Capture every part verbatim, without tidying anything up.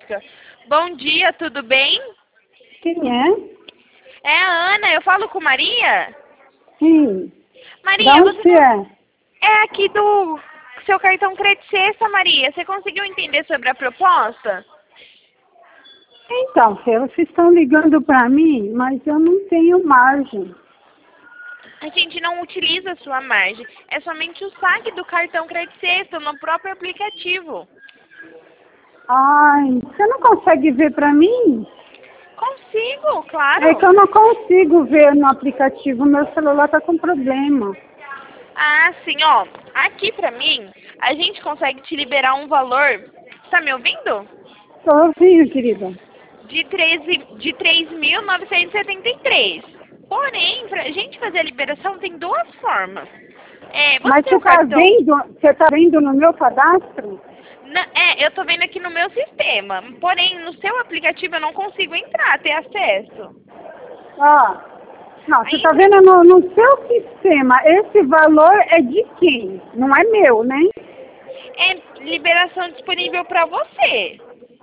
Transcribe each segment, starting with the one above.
automática. Bom dia, tudo bem? Quem é? É a Ana, eu falo com Maria? Sim. Maria, Da onde você você é? é aqui do seu cartão Crédito Sexta, Maria. Você conseguiu entender sobre a proposta? Então, filha, vocês estão ligando para mim, mas eu não tenho margem. A gente não utiliza a sua margem. É somente o saque do cartão Crédito Sexta no próprio aplicativo. Ai, você não consegue ver para mim? Consigo, claro. É que eu não consigo ver no aplicativo, meu celular está com problema. Ah, sim, ó. Aqui pra mim, a gente consegue te liberar um valor. Tá me ouvindo? Estou ouvindo, querida. De treze de três mil novecentos e setenta e três. Porém, pra gente fazer a liberação tem duas formas. É, você Mas tem você o está cartão... vendo, você tá vendo no meu cadastro? Na- é, eu tô vendo aqui no meu sistema. Porém, no seu aplicativo eu não consigo entrar, ter acesso. Ah, não, você Aí, está pra- vendo no, no seu sistema. Esse valor é de quem? Não é meu, né? é liberação disponível pra você.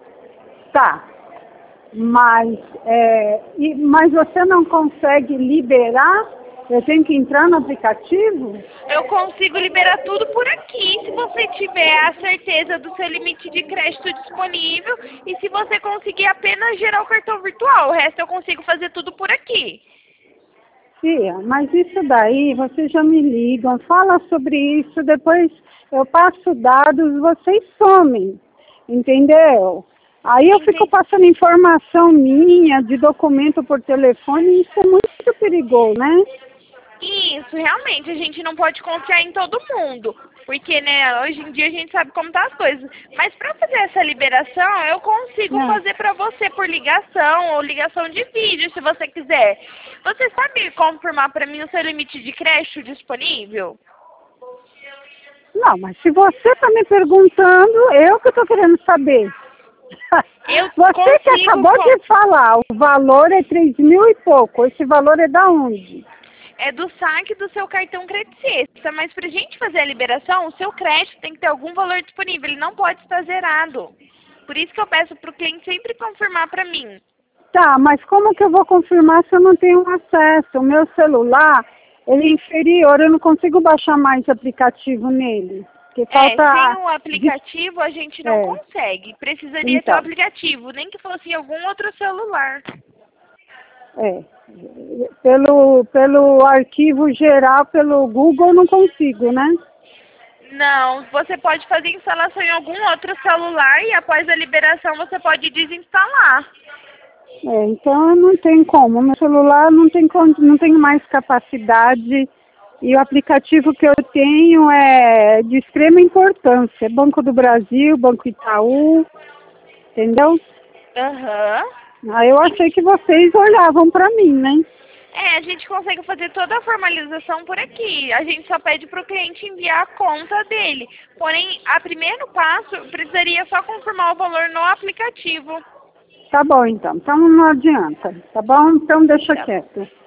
Tá. Mas, é, e, mas você não consegue liberar? Eu tenho que entrar no aplicativo? Eu consigo liberar tudo por aqui, se você tiver a certeza do seu limite de crédito disponível e se você conseguir apenas gerar o cartão virtual. O resto eu consigo fazer tudo por aqui. Tia, mas isso daí, vocês já me ligam, fala sobre isso, depois eu passo dados, vocês somem, entendeu? Aí eu fico Entendi. passando informação minha, de documento por telefone, e isso é muito perigoso, né? Isso, realmente, a gente não pode confiar em todo mundo, porque, né, hoje em dia a gente sabe como tá as coisas. Mas para fazer essa liberação, eu consigo É. fazer para você por ligação ou ligação de vídeo, se você quiser. Você sabe confirmar para mim o seu limite de crédito disponível? Não, mas se você está me perguntando, eu que estou querendo saber. Eu Você que consigo... acabou con- de falar, o valor é três mil e pouco, esse valor é da onde? É do saque do seu cartão Crédito Sexta, mas para a gente fazer a liberação, o seu crédito tem que ter algum valor disponível, ele não pode estar zerado. Por isso que eu peço para o cliente sempre confirmar para mim. Tá, mas como que eu vou confirmar se eu não tenho acesso? O meu celular, ele é inferior, eu não consigo baixar mais aplicativo nele. Porque É, falta... sem o aplicativo a gente não É, consegue. Precisaria ter o então, aplicativo, nem que fosse em algum outro celular. é. Pelo, pelo arquivo geral, pelo Google, não consigo, né? Não, você pode fazer instalação em algum outro celular e após a liberação você pode desinstalar. É, então não tem como. Meu celular não tem, con- não tem mais capacidade e o aplicativo que eu tenho é de extrema importância. Banco do Brasil, Banco Itaú, entendeu? Aham. Aí eu achei que vocês olhavam para mim, né? É, a gente consegue fazer toda a formalização por aqui. A gente só pede para o cliente enviar a conta dele. Porém, a primeiro passo, precisaria só confirmar o valor no aplicativo. Tá bom então. Então não adianta. Tá bom? Então deixa Tá. quieto.